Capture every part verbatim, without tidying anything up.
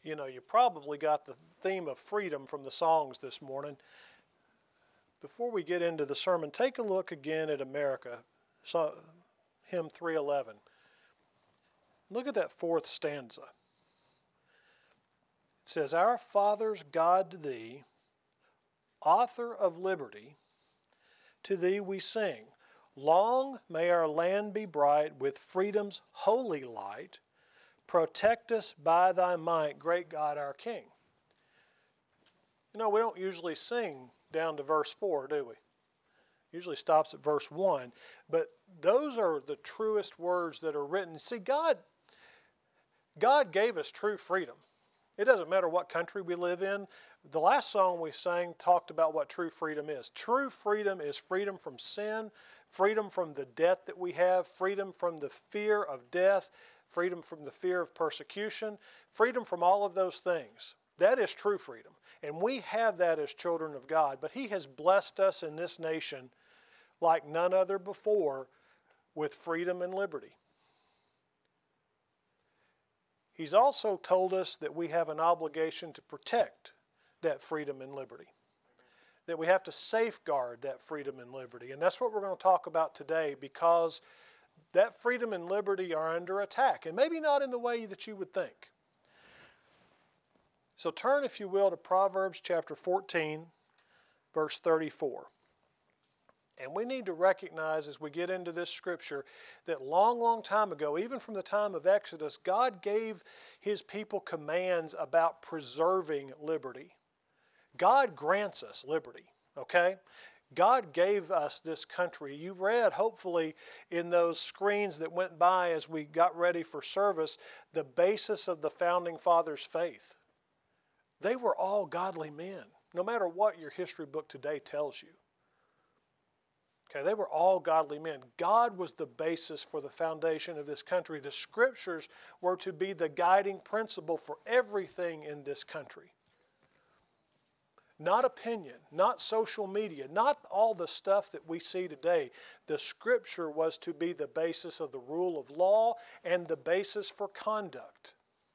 you know, you probably got the theme of freedom from the songs this morning. Before we get into the sermon, take a look again at America, so, hymn three eleven. Look at that fourth stanza. It says, "Our fathers, God to thee, author of liberty, to thee we sing. Long may our land be bright with freedom's holy light. Protect us by thy might, great God our King." You know, we don't usually sing down to verse four, do we? Usually stops at verse one. But those are the truest words that are written. See, God, God gave us true freedom. It doesn't matter what country we live in. The last song we sang talked about what true freedom is. True freedom is freedom from sin, freedom from the debt that we have, freedom from the fear of death, freedom from the fear of persecution, freedom from all of those things. That is true freedom. And we have that as children of God. But He has blessed us in this nation like none other before with freedom and liberty. He's also told us that we have an obligation to protect that freedom and liberty. That we have to safeguard that freedom and liberty. And that's what we're going to talk about today, because that freedom and liberty are under attack. And maybe not in the way that you would think. So turn, if you will, to Proverbs chapter fourteen, verse thirty-four. And we need to recognize as we get into this scripture that long, long time ago, even from the time of Exodus, God gave His people commands about preserving liberty. God grants us liberty, okay? God gave us this country. You read, hopefully, in those screens that went by as we got ready for service, the basis of the Founding Fathers' faith. They were all godly men, no matter what your history book today tells you. Okay, they were all godly men. God was the basis for the foundation of this country. The Scriptures were to be the guiding principle for everything in this country. Not opinion, not social media, not all the stuff that we see today. The Scripture was to be the basis of the rule of law and the basis for conduct.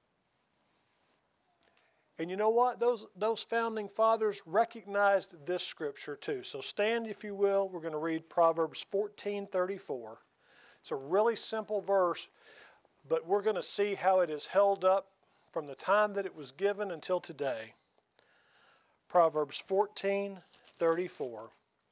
And you know what? Those, those founding fathers recognized this scripture too. So stand, if you will. We're going to read Proverbs fourteen thirty-four. It's a really simple verse, but we're going to see how it is held up from the time that it was given until today. Proverbs fourteen thirty-four.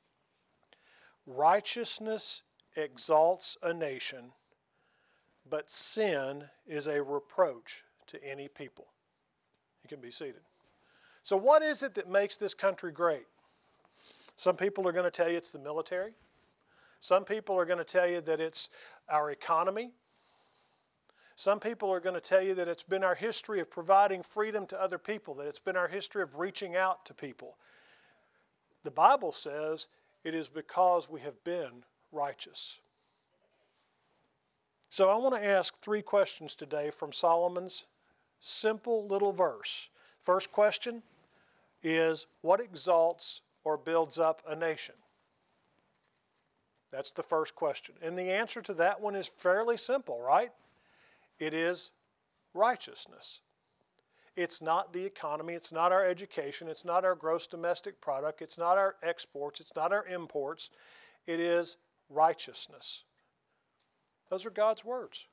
Righteousness exalts a nation, but sin is a reproach to any people. You can be seated. So what is it that makes this country great? Some people are going to tell you it's the military. Some people are going to tell you that it's our economy. Some people are going to tell you that it's been our history of providing freedom to other people, that it's been our history of reaching out to people. The Bible says it is because we have been righteous. So I want to ask three questions today from Solomon's simple little verse. First question is, what exalts or builds up a nation? That's the first question. And the answer to that one is fairly simple, right? It is righteousness. It's not the economy, it's not our education, it's not our gross domestic product, it's not our exports, it's not our imports. It is righteousness. Those are God's words.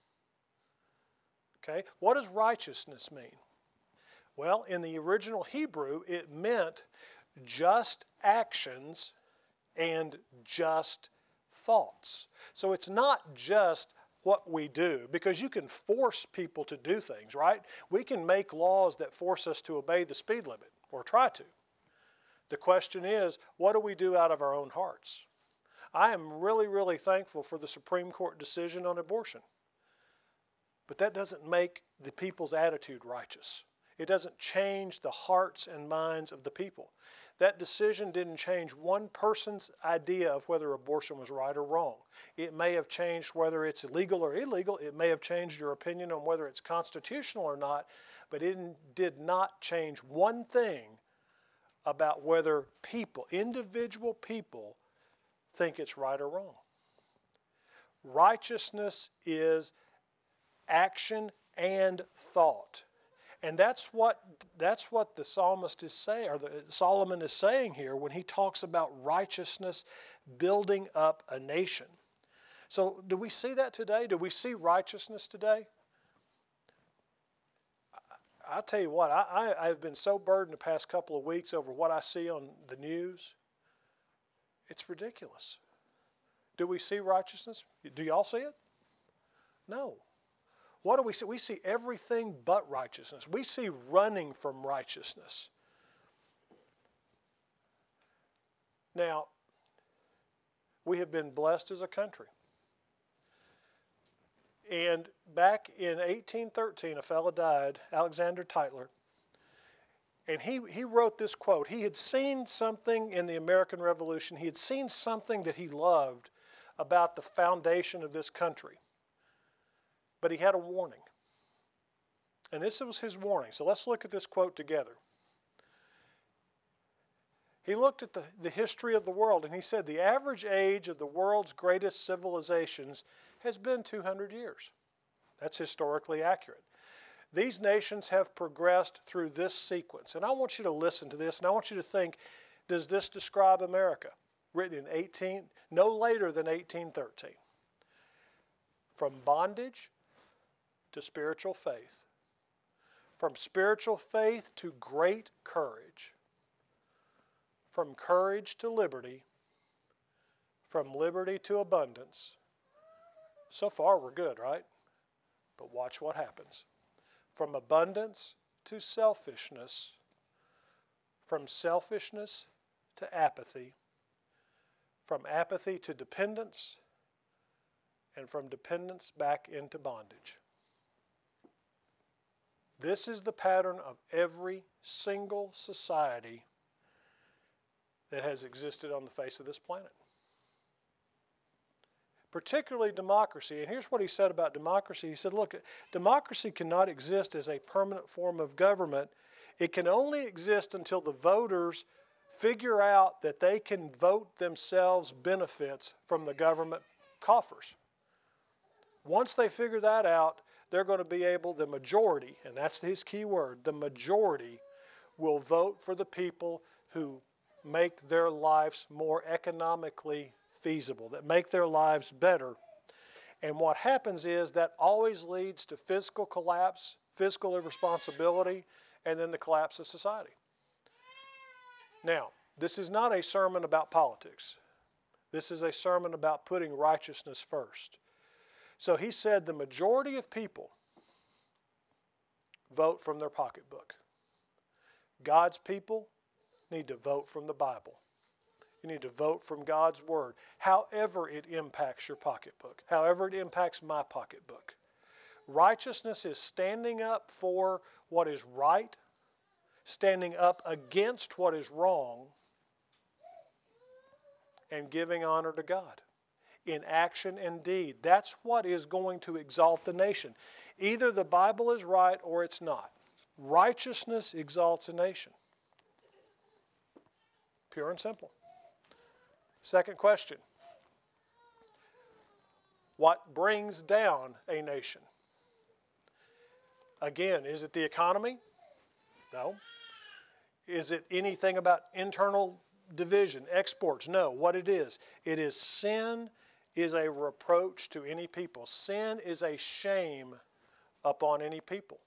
Okay, what does righteousness mean? Well, in the original Hebrew, it meant just actions and just thoughts. So it's not just what we do, because you can force people to do things, right? We can make laws that force us to obey the speed limit, or try to. The question is, what do we do out of our own hearts? I am really, really thankful for the Supreme Court decision on abortion. But that doesn't make the people's attitude righteous. It doesn't change the hearts and minds of the people. That decision didn't change one person's idea of whether abortion was right or wrong. It may have changed whether it's legal or illegal. It may have changed your opinion on whether it's constitutional or not. But it did not change one thing about whether people, individual people, think it's right or wrong. Righteousness is action and thought. And that's what that's what the psalmist is saying, or the, Solomon is saying here when he talks about righteousness building up a nation. So do we see that today? Do we see righteousness today? I, I'll tell you what, I, I, I've been so burdened the past couple of weeks over what I see on the news. It's ridiculous. Do we see righteousness? Do y'all see it? No. What do we see? We see everything but righteousness. We see running from righteousness. Now, we have been blessed as a country. And back in eighteen thirteen, a fellow died, Alexander Tytler, and he, he wrote this quote. He had seen something in the American Revolution. He had seen something that he loved about the foundation of this country. But he had a warning. And this was his warning. So let's look at this quote together. He looked at the, the history of the world and he said, the average age of the world's greatest civilizations has been two hundred years. That's historically accurate. These nations have progressed through this sequence. And I want you to listen to this, and I want you to think, does this describe America? Written in eighteen, no later than eighteen thirteen. From bondage to spiritual faith. From spiritual faith to great courage. From courage to liberty. From liberty to abundance. So far we're good, right? But watch what happens. From abundance to selfishness. From selfishness to apathy. From apathy to dependence. And from dependence back into bondage. This is the pattern of every single society that has existed on the face of this planet. Particularly democracy. And here's what he said about democracy. He said, look, democracy cannot exist as a permanent form of government. It can only exist until the voters figure out that they can vote themselves benefits from the government coffers. Once they figure that out, they're going to be able, the majority, and that's his key word, the majority will vote for the people who make their lives more economically feasible, that make their lives better. And what happens is that always leads to fiscal collapse, fiscal irresponsibility, and then the collapse of society. Now, this is not a sermon about politics. This is a sermon about putting righteousness first. So he said the majority of people vote from their pocketbook. God's people need to vote from the Bible. You need to vote from God's Word, however it impacts your pocketbook, however it impacts my pocketbook. Righteousness is standing up for what is right, standing up against what is wrong, and giving honor to God in action and deed. That's what is going to exalt the nation. Either the Bible is right or it's not. Righteousness exalts a nation. Pure and simple. Second question. What brings down a nation? Again, is it the economy? No. Is it anything about internal division, exports? No. What it is, it is sin is a reproach to any people. Sin is a shame upon any people.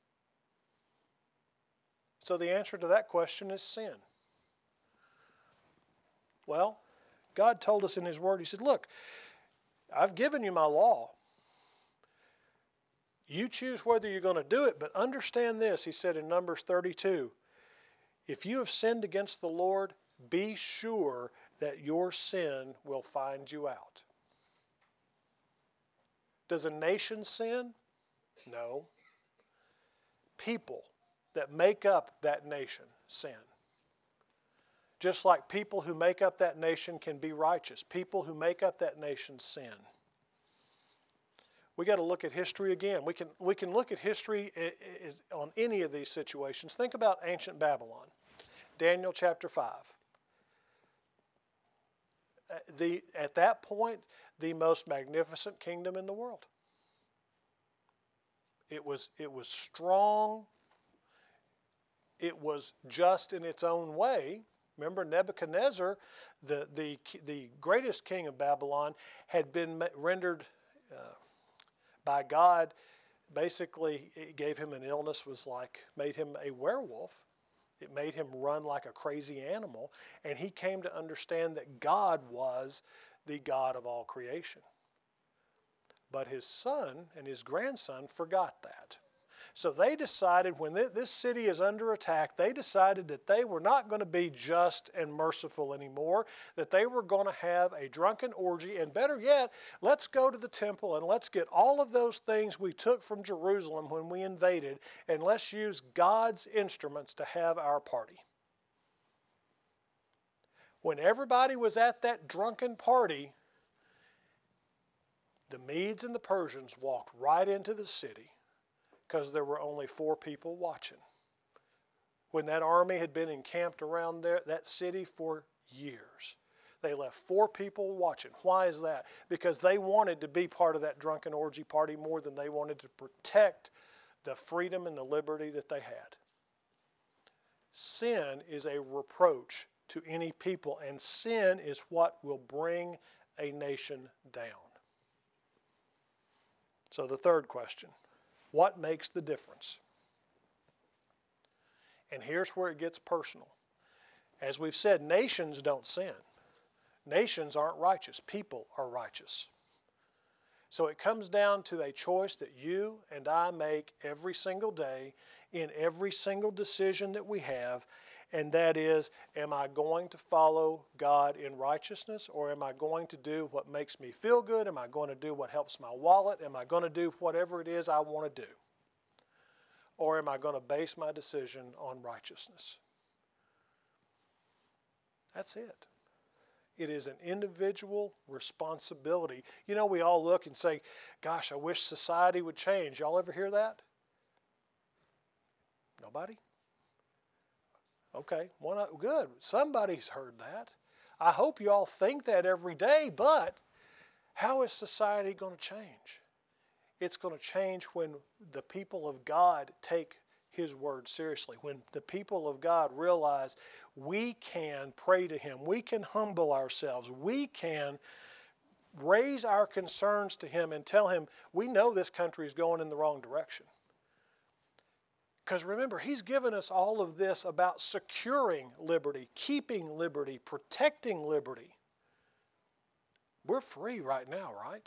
So the answer to that question is sin. Well, God told us in His Word, He said, look, I've given you my law. You choose whether you're going to do it, but understand this, He said in Numbers thirty-two, if you have sinned against the Lord, be sure that your sin will find you out. Does a nation sin? No. People that make up that nation sin. Just like people who make up that nation can be righteous. People who make up that nation sin. We got to look at history again. We can, we can look at history on any of these situations. Think about ancient Babylon. Daniel chapter five. The, at that point, the most magnificent kingdom in the world. It was, it was strong, it was just in its own way. Remember, Nebuchadnezzar, the, the, the greatest king of Babylon, had been rendered uh, by God. Basically, it gave him an illness, was like, made him a werewolf. It made him run like a crazy animal. And he came to understand that God was the God of all creation. But his son and his grandson forgot that. So they decided, when this city is under attack, they decided that they were not going to be just and merciful anymore, that they were going to have a drunken orgy, and better yet, let's go to the temple and let's get all of those things we took from Jerusalem when we invaded, and let's use God's instruments to have our party. When everybody was at that drunken party, the Medes and the Persians walked right into the city, because there were only four people watching. When that army had been encamped around there, that city for years, they left four people watching. Why is that? Because they wanted to be part of that drunken orgy party more than they wanted to protect the freedom and the liberty that they had. Sin is a reproach to any people, and sin is what will bring a nation down. So the third question. What makes the difference? And here's where it gets personal. As we've said, nations don't sin. Nations aren't righteous. People are righteous. So it comes down to a choice that you and I make every single day in every single decision that we have, and that is, am I going to follow God in righteousness, or am I going to do what makes me feel good? Am I going to do what helps my wallet? Am I going to do whatever it is I want to do? Or am I going to base my decision on righteousness? That's it. It is an individual responsibility. You know, we all look and say, gosh, I wish society would change. Y'all ever hear that? Nobody? Okay, well, good. Somebody's heard that. I hope you all think that every day, but how is society going to change? It's going to change when the people of God take His word seriously, when the people of God realize we can pray to Him, we can humble ourselves, we can raise our concerns to Him and tell Him we know this country is going in the wrong direction. Because remember, He's given us all of this about securing liberty, keeping liberty, protecting liberty. We're free right now, right?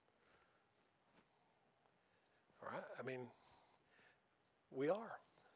Right? I mean, we are.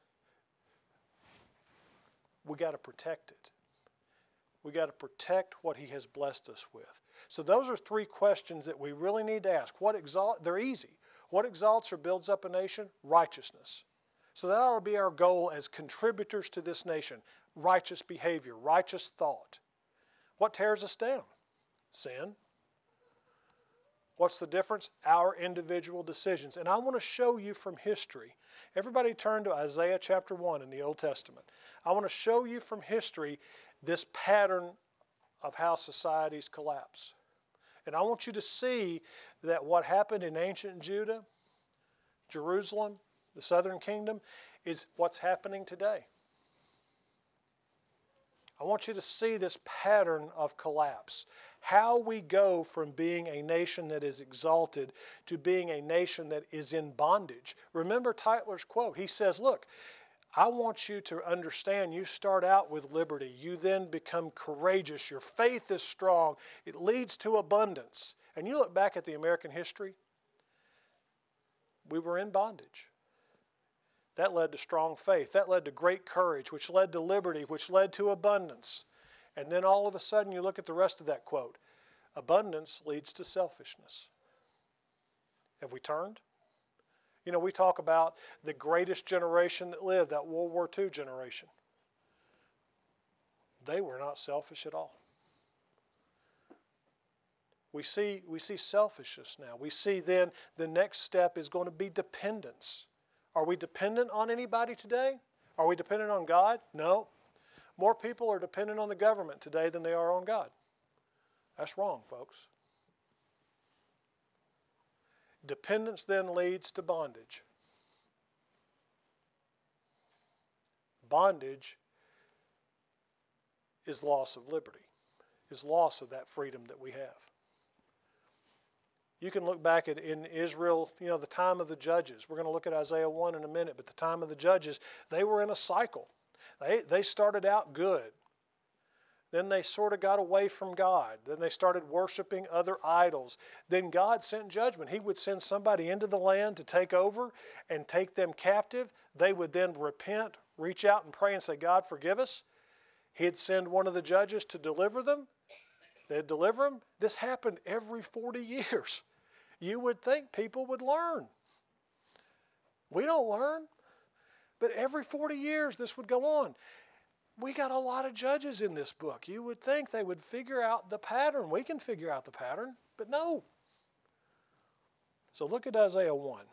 We got to protect it. We got to protect what He has blessed us with. So those are three questions that we really need to ask. What exalt? They're easy. What exalts or builds up a nation? Righteousness. So that ought to be our goal as contributors to this nation. Righteous behavior, righteous thought. What tears us down? Sin. What's the difference? Our individual decisions. And I want to show you from history. Everybody turn to Isaiah chapter one in the Old Testament. I want to show you from history this pattern of how societies collapse. And I want you to see that what happened in ancient Judah, Jerusalem, the southern kingdom, is what's happening today. I want you to see this pattern of collapse. How we go from being a nation that is exalted to being a nation that is in bondage. Remember Tytler's quote. He says, look, I want you to understand you start out with liberty. You then become courageous. Your faith is strong. It leads to abundance. And you look back at the American history, we were in bondage. That led to strong faith. That led to great courage, which led to liberty, which led to abundance. And then all of a sudden you look at the rest of that quote. Abundance leads to selfishness. Have we turned? You know, we talk about the greatest generation that lived, that World War Two generation. They were not selfish at all. We see, we see selfishness now. We see then the next step is going to be dependence. Are we dependent on anybody today? Are we dependent on God? No. More people are dependent on the government today than they are on God. That's wrong, folks. Dependence then leads to bondage. bondage is loss of liberty, is loss of that freedom that we have. You can look back at in Israel, you know, the time of the judges. We're going to look at Isaiah one in a minute, but the time of the judges, they were in a cycle. They, they started out good. Then they sort of got away from God. Then they started worshiping other idols. Then God sent judgment. He would send somebody into the land to take over and take them captive. They would then repent, reach out and pray and say, God, forgive us. He'd send one of the judges to deliver them. They'd deliver them. This happened every forty years. You would think people would learn. We don't learn. But every forty years this would go on. We got a lot of judges in this book. You would think they would figure out the pattern. We can figure out the pattern, but no. So look at Isaiah one.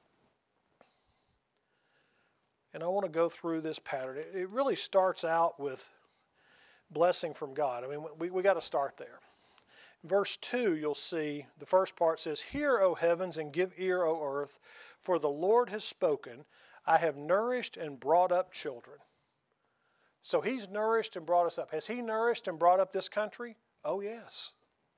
And I want to go through this pattern. It, it really starts out with blessing from God. I mean, we, we got to start there. Verse two, you'll see, the first part says, Hear, O heavens, and give ear, O earth, for the Lord has spoken. I have nourished and brought up children. So he's nourished and brought us up. Has he nourished and brought up this country? Oh, yes.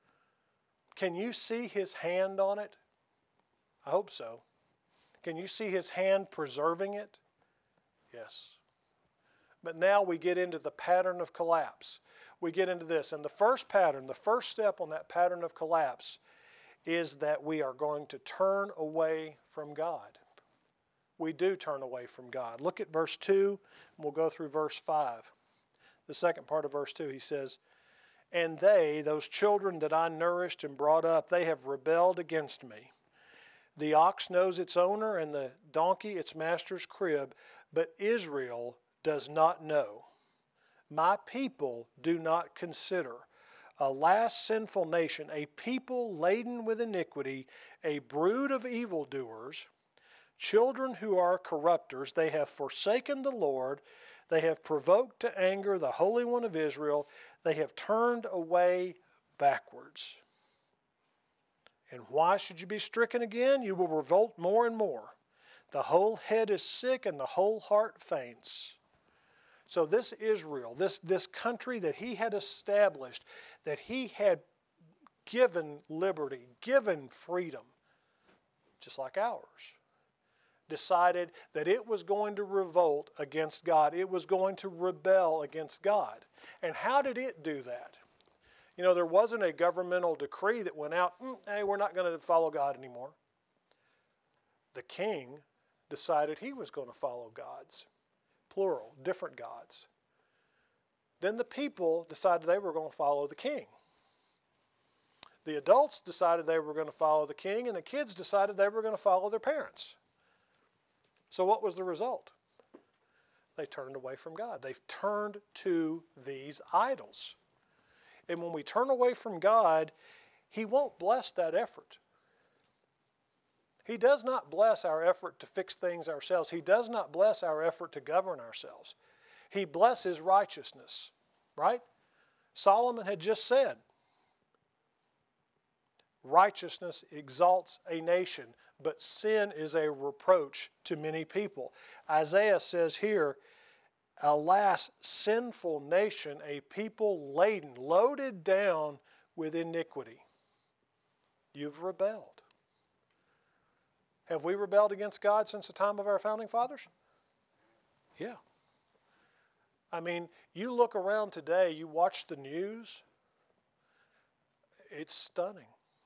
Can you see his hand on it? I hope so. Can you see his hand preserving it? Yes. But now we get into the pattern of collapse. We get into this. And the first pattern, the first step on that pattern of collapse is that we are going to turn away from God. We do turn away from God. Look at verse two, and we'll go through verse five. The second part of verse two, he says, And they, those children that I nourished and brought up, they have rebelled against me. The ox knows its owner, and the donkey its master's crib, but Israel does not know. My people do not consider. Alas, sinful nation, a people laden with iniquity, a brood of evildoers, children who are corrupters. They have forsaken the Lord. They have provoked to anger the Holy One of Israel. They have turned away backwards. And why should you be stricken again? You will revolt more and more. The whole head is sick and the whole heart faints. So this Israel, this, this country that he had established, that he had given liberty, given freedom, just like ours, decided that it was going to revolt against God. It was going to rebel against God. And how did it do that? You know, there wasn't a governmental decree that went out, mm, hey, we're not going to follow God anymore. The king decided he was going to follow God's, plural, different gods. Then the people decided they were going to follow the king. The adults decided they were going to follow the king, and the kids decided they were going to follow their parents. So what was the result? They turned away from God. They've turned to these idols. And when we turn away from God, he won't bless that effort. He does not bless our effort to fix things ourselves. He does not bless our effort to govern ourselves. He blesses righteousness, right? Solomon had just said, righteousness exalts a nation, but sin is a reproach to many people. Isaiah says here, alas, sinful nation, a people laden, loaded down with iniquity. You've rebelled. Have we rebelled against God since the time of our founding fathers? Yeah. I mean, you look around today, you watch the news, it's stunning.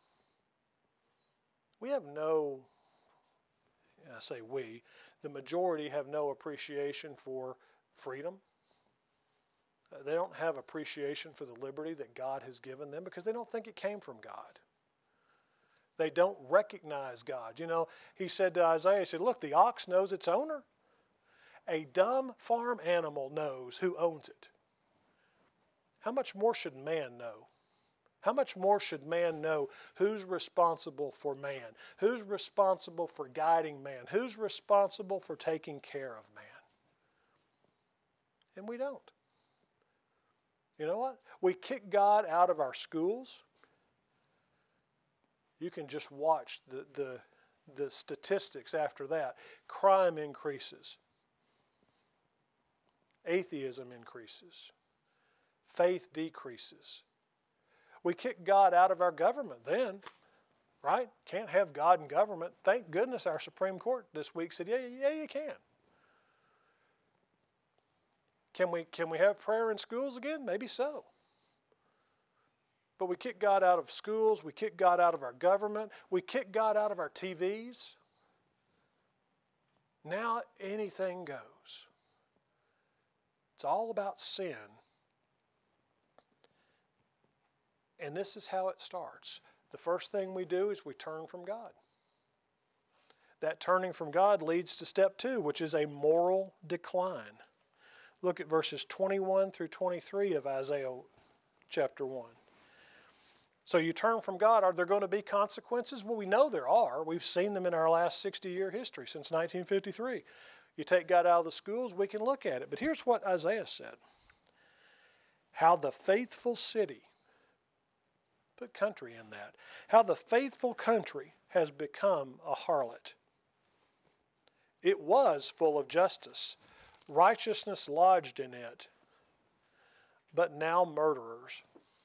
We have no, I say we, the majority have no appreciation for freedom. Uh, they don't have appreciation for the liberty that God has given them because they don't think it came from God. They don't recognize God. You know, he said to Isaiah, he said, look, the ox knows its owner. A dumb farm animal knows who owns it. How much more should man know? How much more should man know who's responsible for man? Who's responsible for guiding man? Who's responsible for taking care of man? And we don't. You know what? We kick God out of our schools. You can just watch the, the, the statistics after that. Crime increases. atheism increases. Faith decreases. We kick God out of our government then, right? Can't have God in government. Thank goodness our Supreme Court this week said, yeah, yeah, you can. Can we, can we have prayer in schools again? Maybe so. But we kick God out of schools. We kick God out of our government. We kick God out of our T Vs. Now anything goes. It's all about sin. And this is how it starts. The first thing we do is we turn from God. That turning from God leads to step two, which is a moral decline. Look at verses twenty-one through twenty-three of Isaiah chapter one. So you turn from God. Are there going to be consequences? Well, we know there are. We've seen them in our last sixty-year history since nineteen fifty-three. You take God out of the schools, we can look at it. But here's what Isaiah said. How the faithful city, put country in that, how the faithful country has become a harlot. It was full of justice. Righteousness lodged in it, but now murderers.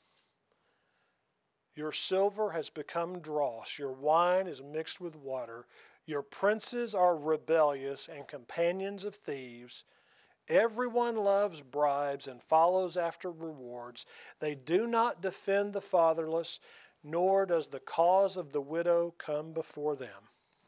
Your silver has become dross, your wine is mixed with water, your princes are rebellious and companions of thieves. Everyone loves bribes and follows after rewards. They do not defend the fatherless, nor does the cause of the widow come before them.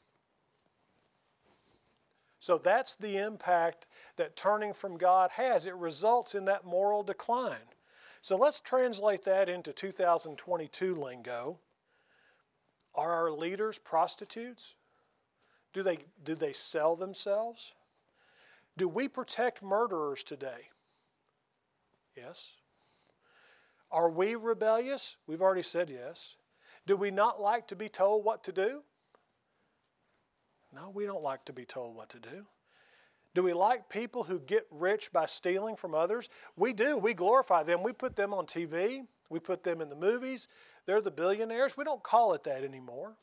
So that's the impact that turning from God has. It results in that moral decline. So let's translate that into two thousand twenty-two lingo. Are our leaders prostitutes? Do they, do they sell themselves? Do we protect murderers today? Yes. Are we rebellious? We've already said yes. Do we not like to be told what to do? No, we don't like to be told what to do. Do we like people who get rich by stealing from others? We do. We glorify them. We put them on T V. We put them in the movies. They're the billionaires. We don't call it that anymore.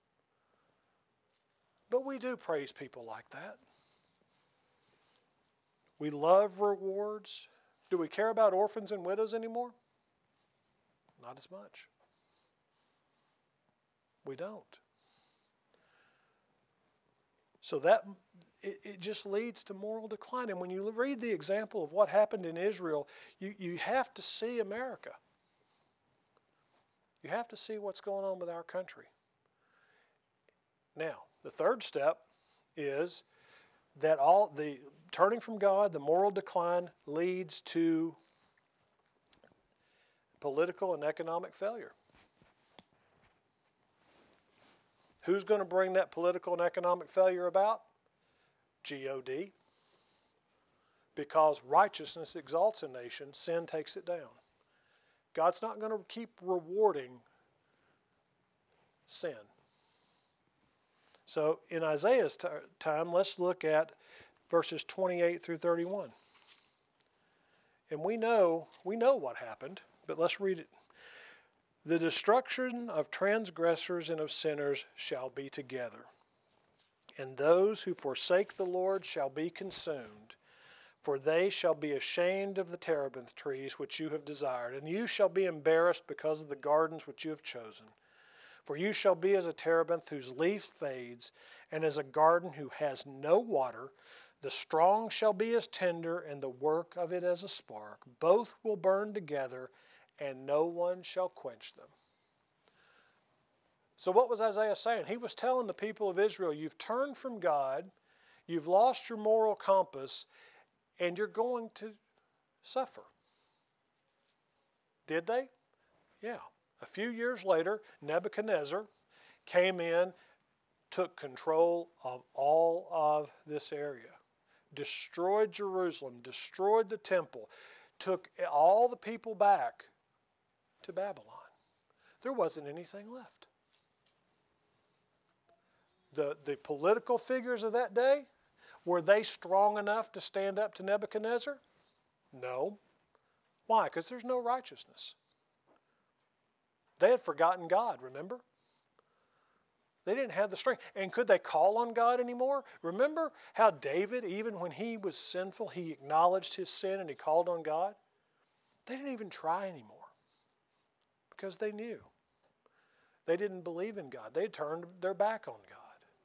But we do praise people like that. We love rewards. Do we care about orphans and widows anymore? Not as much. We don't. So that it, it just leads to moral decline. And when you read the example of what happened in Israel, you, you have to see America. You have to see what's going on with our country. Now, the third step is that all the turning from God, the moral decline, leads to political and economic failure. Who's going to bring that political and economic failure about? G O D. Because righteousness exalts a nation, sin takes it down. God's not going to keep rewarding sin. So in Isaiah's t- time, let's look at verses twenty-eight through thirty-one. And we know, we know what happened, but let's read it. The destruction of transgressors and of sinners shall be together, and those who forsake the Lord shall be consumed. For they shall be ashamed of the terebinth trees which you have desired, and you shall be embarrassed because of the gardens which you have chosen. For you shall be as a terebinth whose leaf fades, and as a garden who has no water. The strong shall be as tinder, and the work of it as a spark. Both will burn together, and no one shall quench them. So what was Isaiah saying? He was telling the people of Israel, you've turned from God, you've lost your moral compass, and you're going to suffer. Did they? Yeah. A few years later, Nebuchadnezzar came in, took control of all of this area, destroyed Jerusalem, destroyed the temple, took all the people back to Babylon. There wasn't anything left. The, the political figures of that day, were they strong enough to stand up to Nebuchadnezzar? No. Why? Because there's no righteousness. They had forgotten God, remember? They didn't have the strength. And could they call on God anymore? Remember how David, even when he was sinful, he acknowledged his sin and he called on God? They didn't even try anymore because they knew. They didn't believe in God. They turned their back on God.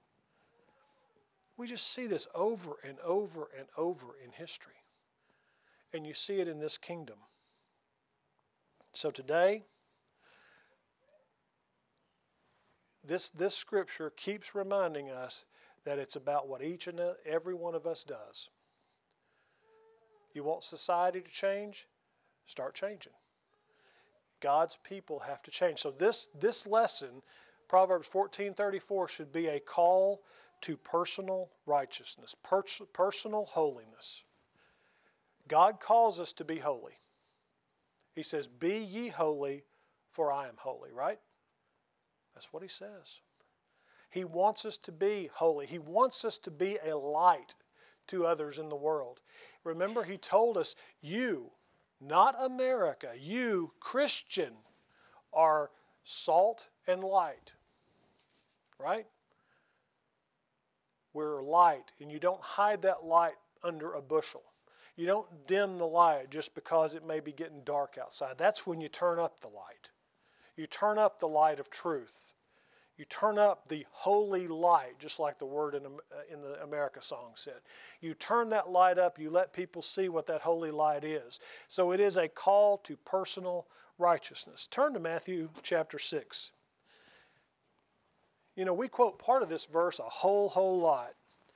We just see this over and over and over in history. And you see it in this kingdom. So today, this, this scripture keeps reminding us that it's about what each and every one of us does. You want society to change? Start changing. God's people have to change. So this, this lesson, Proverbs fourteen thirty-four, should be a call to personal righteousness, pers- personal holiness. God calls us to be holy. He says, "Be ye holy, for I am holy," right? That's what he says. He wants us to be holy. He wants us to be a light to others in the world. Remember, he told us, you, not America, you, Christian, are salt and light, right? We're light, and you don't hide that light under a bushel. You don't dim the light just because it may be getting dark outside. That's when you turn up the light. You turn up the light of truth. You turn up the holy light, just like the word in, in the America song said. You turn that light up, you let people see what that holy light is. So it is a call to personal righteousness. Turn to Matthew chapter six. You know, we quote part of this verse a whole, whole lot.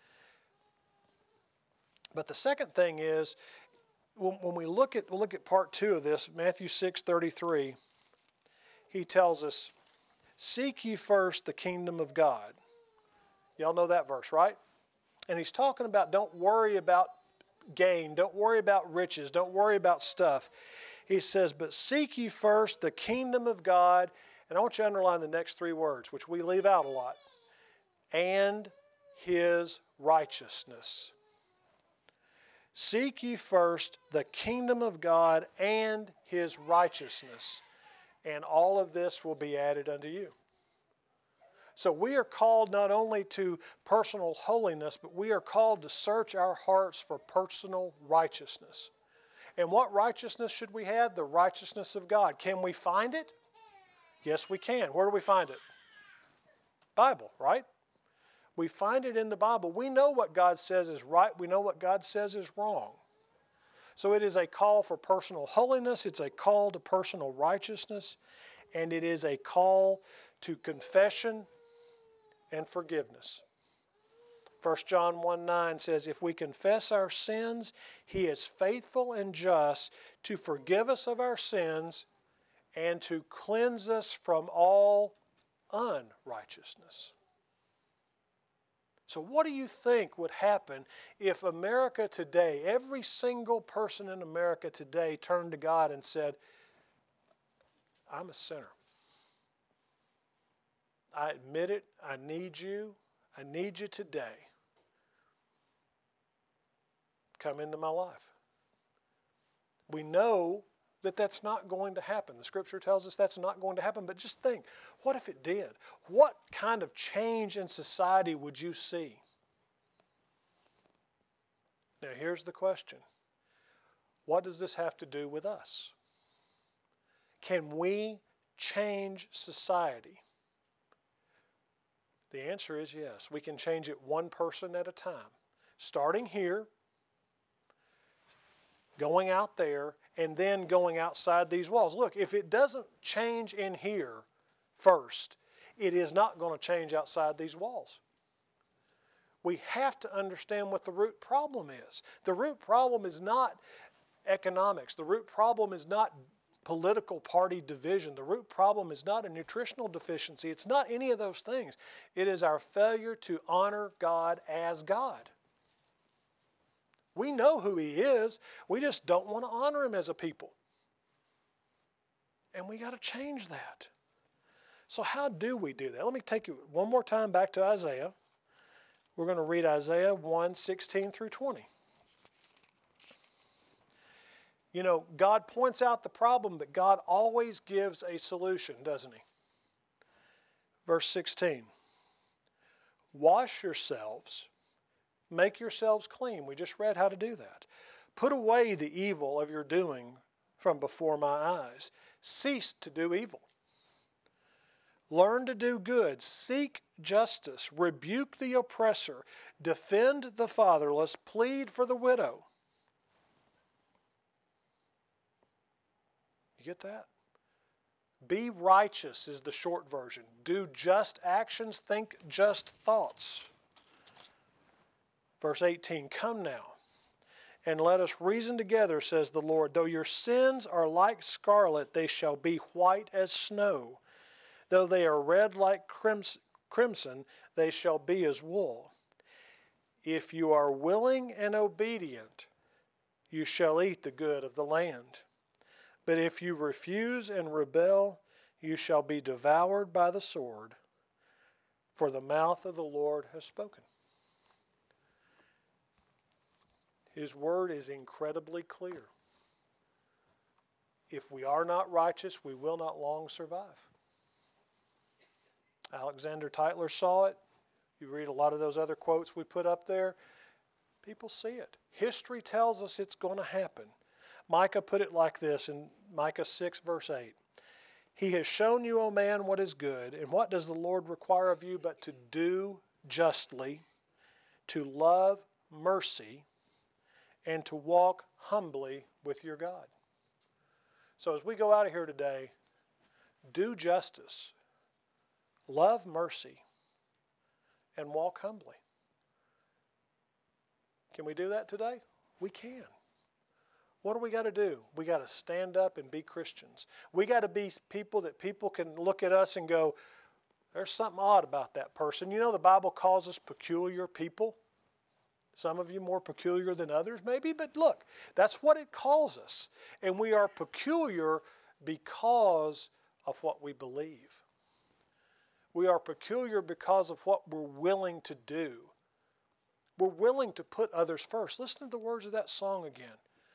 But the second thing is, when we look at, we'll look at part two of this, Matthew six thirty-three, he tells us, "Seek ye first the kingdom of God." Y'all know that verse, right? And he's talking about don't worry about gain, don't worry about riches, don't worry about stuff. He says, "But seek ye first the kingdom of God," and I want you to underline the next three words, which we leave out a lot, "and his righteousness." Seek ye first the kingdom of God and his righteousness, and all of this will be added unto you. So we are called not only to personal holiness, but we are called to search our hearts for personal righteousness. And what righteousness should we have? The righteousness of God. Can we find it? Yes, we can. Where do we find it? Bible, right? We find it in the Bible. We know what God says is right. We know what God says is wrong. So it is a call for personal holiness. It's a call to personal righteousness. And it is a call to confession and forgiveness. First John one nine says, "If we confess our sins, he is faithful and just to forgive us of our sins and to cleanse us from all unrighteousness." So what do you think would happen if America today, every single person in America today turned to God and said, "I'm a sinner. I admit it. I need you. I need you today. Come into my life." We know that that's not going to happen. The scripture tells us that's not going to happen. But just think, what if it did? What kind of change in society would you see? Now here's the question. What does this have to do with us? Can we change society? The answer is yes. We can change it one person at a time. Starting here, going out there, and then going outside these walls. Look, if it doesn't change in here first, it is not going to change outside these walls. We have to understand what the root problem is. The root problem is not economics. The root problem is not political party division. The root problem is not a nutritional deficiency. It's not any of those things. It is our failure to honor God as God. We know who He is. We just don't want to honor Him as a people. And we got to change that. So how do we do that? Let me take you one more time back to Isaiah. We're going to read Isaiah one, sixteen through twenty. You know, God points out the problem, but God always gives a solution, doesn't He? Verse sixteen. Wash yourselves. Make yourselves clean. We just read how to do that. Put away the evil of your doing from before my eyes. Cease to do evil. Learn to do good. Seek justice. Rebuke the oppressor. Defend the fatherless. Plead for the widow. You get that? Be righteous is the short version. Do just actions. Think just thoughts. Verse eighteen, come now, and let us reason together, says the Lord. Though your sins are like scarlet, they shall be white as snow. Though they are red like crimson, they shall be as wool. If you are willing and obedient, you shall eat the good of the land. But if you refuse and rebel, you shall be devoured by the sword, for the mouth of the Lord has spoken. His word is incredibly clear. If we are not righteous, we will not long survive. Alexander Tytler saw it. You read a lot of those other quotes we put up there. People see it. History tells us it's going to happen. Micah put it like this in Micah six, verse eight. He has shown you, O man, what is good, and what does the Lord require of you but to do justly, to love mercy, and to walk humbly with your God. So as we go out of here today, do justice, love mercy, and walk humbly. Can we do that today? We can. What do we got to do? We got to stand up and be Christians. We got to be people that people can look at us and go, there's something odd about that person. You know, the Bible calls us peculiar people. Some of you more peculiar than others, maybe, but look, that's what it calls us. And we are peculiar because of what we believe. We are peculiar because of what we're willing to do. We're willing to put others first. Listen to the words of that song again.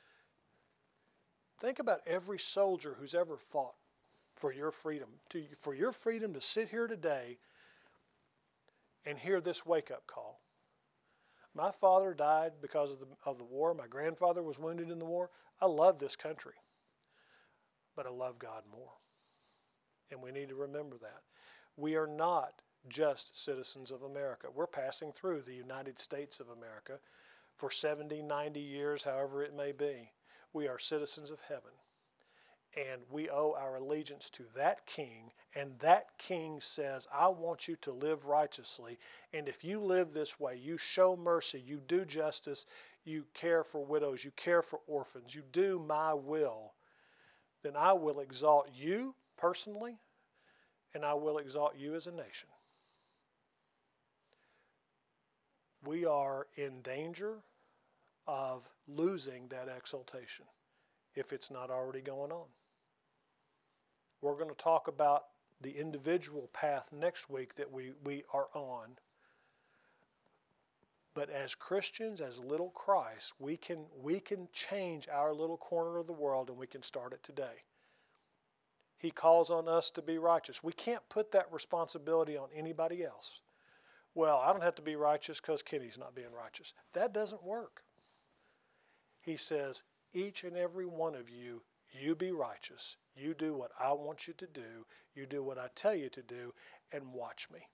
Think about every soldier who's ever fought for your freedom, to, for your freedom to sit here today and hear this wake-up call. My father died because of the, of the war. My grandfather was wounded in the war. I love this country, but I love God more. And we need to remember that. We are not just citizens of America. We're passing through the United States of America for seventy, ninety years, however it may be. We are citizens of heaven. And we owe our allegiance to that king, and that king says, I want you to live righteously, and if you live this way, you show mercy, you do justice, you care for widows, you care for orphans, you do my will, then I will exalt you personally, and I will exalt you as a nation. We are in danger of losing that exaltation if it's not already going on. We're going to talk about the individual path next week that we, we are on. But as Christians, as little Christ, we can, we can change our little corner of the world, and we can start it today. He calls on us to be righteous. We can't put that responsibility on anybody else. Well, I don't have to be righteous because Kenny's not being righteous. That doesn't work. He says, each and every one of you, you be righteous. You do what I want you to do. You do what I tell you to do, and watch me.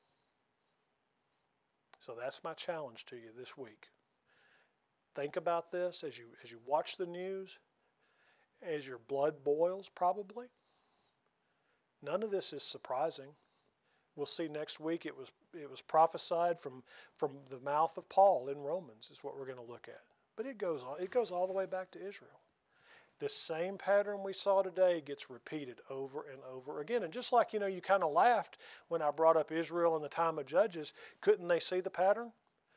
So that's my challenge to you this week. Think about this as you, as you watch the news, as your blood boils probably. None of this is surprising. We'll see next week. It was, it was prophesied from, from the mouth of Paul in Romans is what we're going to look at. But it goes on, it goes all the way back to Israel. This same pattern we saw today gets repeated over and over again. And just like, you know, you kind of laughed when I brought up Israel in the time of Judges, couldn't they see the pattern?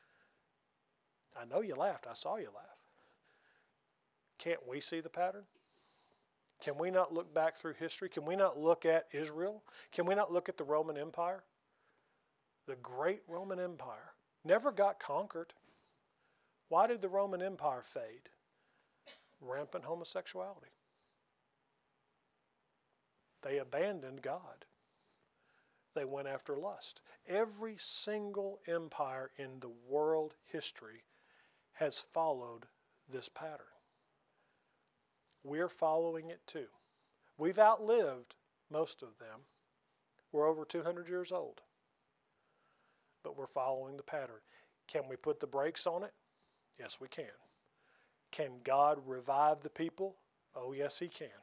I know you laughed. I saw you laugh. Can't we see the pattern? Can we not look back through history? Can we not look at Israel? Can we not look at the Roman Empire? The great Roman Empire never got conquered. Why did the Roman Empire fade? Rampant homosexuality. They abandoned God. they went after lust. Every single empire in the world history has followed this pattern. We're following it too. We've outlived most of them. We're over two hundred years old. But we're following the pattern. Can we put the brakes on it? Yes, we can. Can God revive the people? Oh, yes, He can.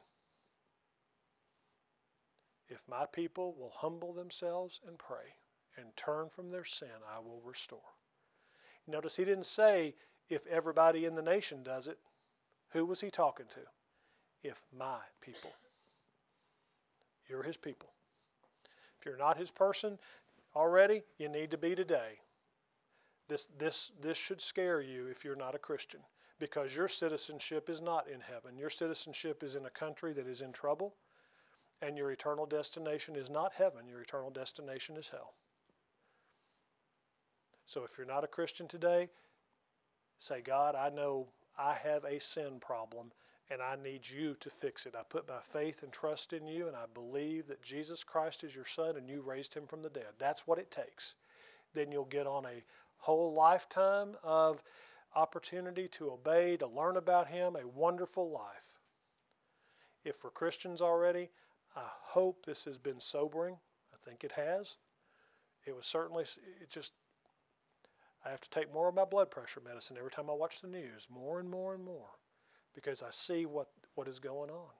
If my people will humble themselves and pray and turn from their sin, I will restore. Notice He didn't say, if everybody in the nation does it. Who was He talking to? If my people. You're His people. If you're not His person already, you need to be today. This, this, this should scare you if you're not a Christian, because your citizenship is not in heaven. Your citizenship is in a country that is in trouble, and your eternal destination is not heaven. Your eternal destination is hell. So if you're not a Christian today, say, God, I know I have a sin problem, and I need you to fix it. I put my faith and trust in you, and I believe that Jesus Christ is your Son, and you raised Him from the dead. That's what it takes. Then you'll get on a whole lifetime of opportunity to obey, to learn about Him, a wonderful life. If we're Christians already, I hope this has been sobering. I think it has. It was certainly, it just, I have to take more of my blood pressure medicine every time I watch the news, more and more and more, because I see what, what is going on.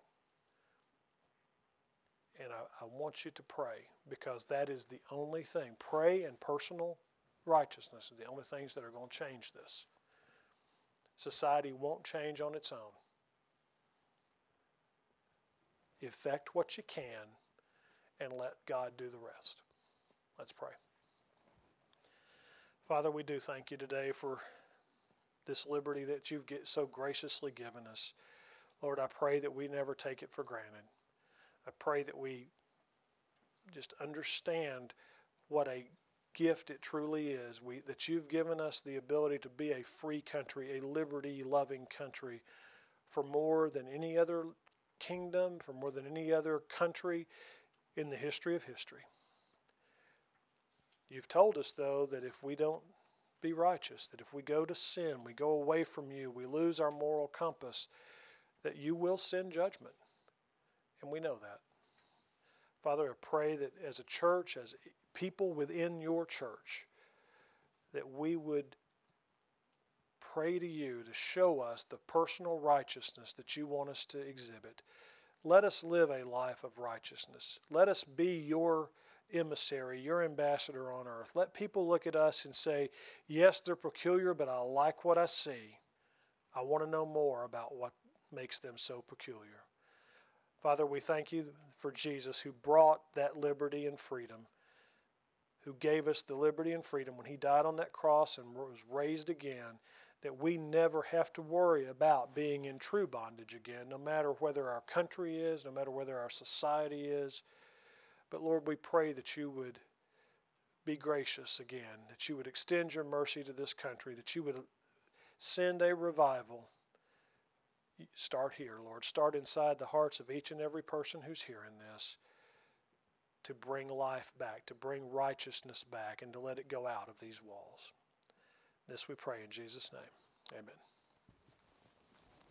And I, I want you to pray, because that is the only thing. Pray and personal righteousness are the only things that are going to change this. Society won't change on its own. Effect what you can and let God do the rest. Let's pray. Father, we do thank you today for this liberty that you've get so graciously given us. Lord, I pray that we never take it for granted. I pray that we just understand what a gift it truly is, we, that you've given us the ability to be a free country, a liberty-loving country, for more than any other kingdom, for more than any other country in the history of history. You've told us, though, that if we don't be righteous, that if we go to sin, we go away from you, we lose our moral compass, that you will send judgment. And we know that. Father, I pray that as a church, as people within your church, that we would pray to you to show us the personal righteousness that you want us to exhibit. Let us live a life of righteousness. Let us be your emissary, your ambassador on earth. Let people look at us and say, yes, they're peculiar, but I like what I see. I want to know more about what makes them so peculiar. Father, we thank you for Jesus, who brought that liberty and freedom, who gave us the liberty and freedom when he died on that cross and was raised again, that we never have to worry about being in true bondage again, no matter whether our country is, no matter whether our society is. But Lord, we pray that you would be gracious again, that you would extend your mercy to this country, that you would send a revival. Start here, Lord. Start inside the hearts of each and every person who's hearing this, to bring life back, to bring righteousness back, and to let it go out of these walls. This we pray in Jesus' name. Amen.